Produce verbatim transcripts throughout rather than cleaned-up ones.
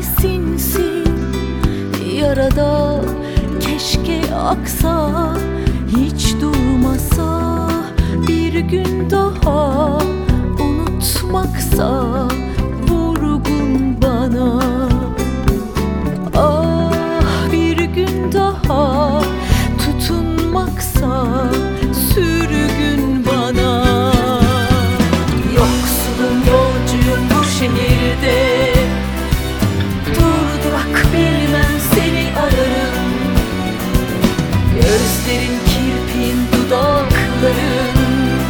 ki sinsi yarada, keşke aksa, hiç durmasa, bir gün daha unutmaksa vurgun bana. Ah, bir gün daha tutunmaksa sürgün bana. Yoksulum, yolcuyum bu şehirde, durdurak bilmem seni ararım. Gözlerin, kirpin, dudakların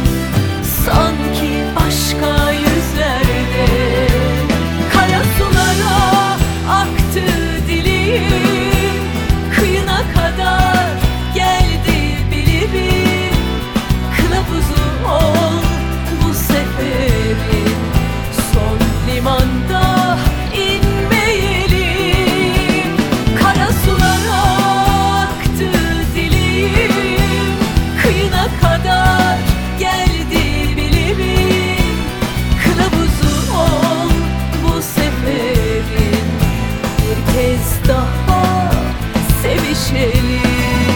sanki başka yüzlerde. Kara sulara aktı dilim, kıyına kadar geldi bilirim. Kılavuzu ol bu seferin, son limanda inmeyelim. Kara sulara aktı dilim, kıyına kadar geldi bilirim. Kılavuzu ol bu seferin, bir kez daha sevişelim.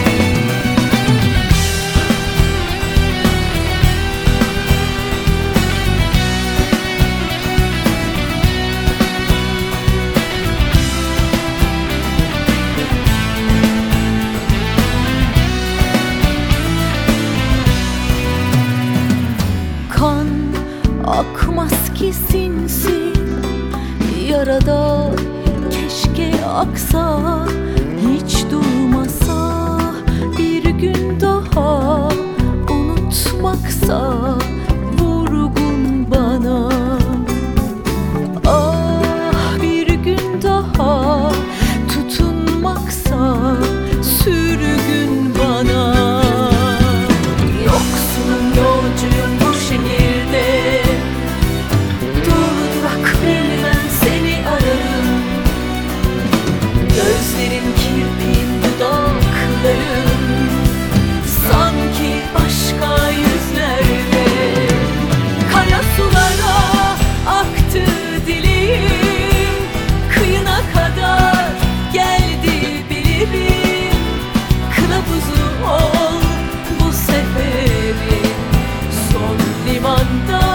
Kan akmaz ki sinsi yarada, keşke aksa, hiç durmasa, bir gün daha unutmaksa vurgun bana. Ah, bir gün daha tutunmaksa sürgün bana. Yoksulum, yolcuyum bu şehirde, durdurak bilmem seni ararım. Gözlerin, kirpin, dudakların sanki başka yüzlerde. Kara sulara aktı dilim, kıyına kadar geldi bilirim. Kılavuzu ol bu seferin, son limanda